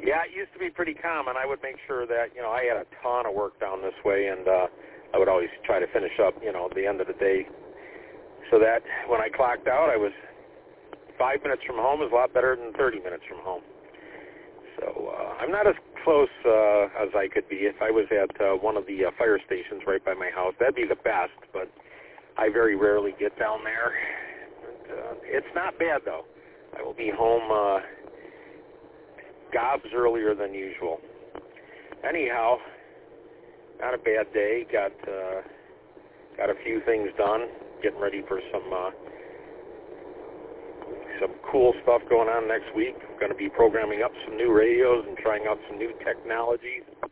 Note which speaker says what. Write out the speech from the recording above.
Speaker 1: Yeah, it used to be pretty common. I would make sure that, I had a ton of work down this way, and I would always try to finish up, at the end of the day, so that when I clocked out, I was 5 minutes from home is a lot better than 30 minutes from home. So I'm not as close as I could be. If I was at one of the fire stations right by my house, that'd be the best, but I very rarely get down there. It's not bad, though. I will be home gobs earlier than usual. Anyhow, not a bad day. Got a few things done. Getting ready for some cool stuff going on next week. I'm going to be programming up some new radios and trying out some new technologies.